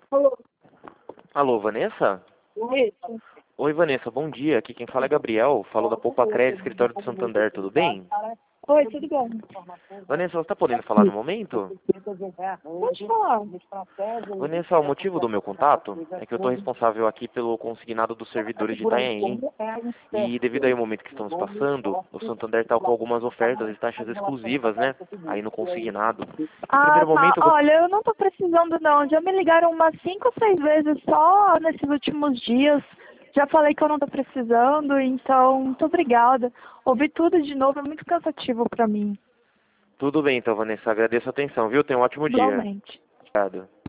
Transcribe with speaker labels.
Speaker 1: Alô,
Speaker 2: Alô, Vanessa?
Speaker 1: isso.
Speaker 2: Oi, Vanessa, bom dia. Aqui quem fala é Gabriel, falo da Poupa Crédito, escritório do Santander, tudo bem?
Speaker 1: Oi, tudo bom?
Speaker 2: Vanessa, você está podendo falar no momento?
Speaker 1: Pode falar.
Speaker 2: Vanessa, o motivo do meu contato é que eu estou responsável aqui pelo consignado dos servidores de Itanhaém. E devido aí ao momento que estamos passando, o Santander está com algumas ofertas e taxas exclusivas, né? Aí no consignado. No
Speaker 1: Ah,
Speaker 2: primeiro
Speaker 1: tá.
Speaker 2: momento,
Speaker 1: Olha, eu não tô precisando não. Já me ligaram umas 5 ou 6 vezes só nesses últimos dias. Já falei que eu não tô precisando, então muito obrigada. Ouvir tudo de novo é muito cansativo pra mim.
Speaker 2: tudo bem então, Vanessa, agradeço a atenção, viu? Tenha um ótimo dia.
Speaker 1: Igualmente.
Speaker 2: Obrigado.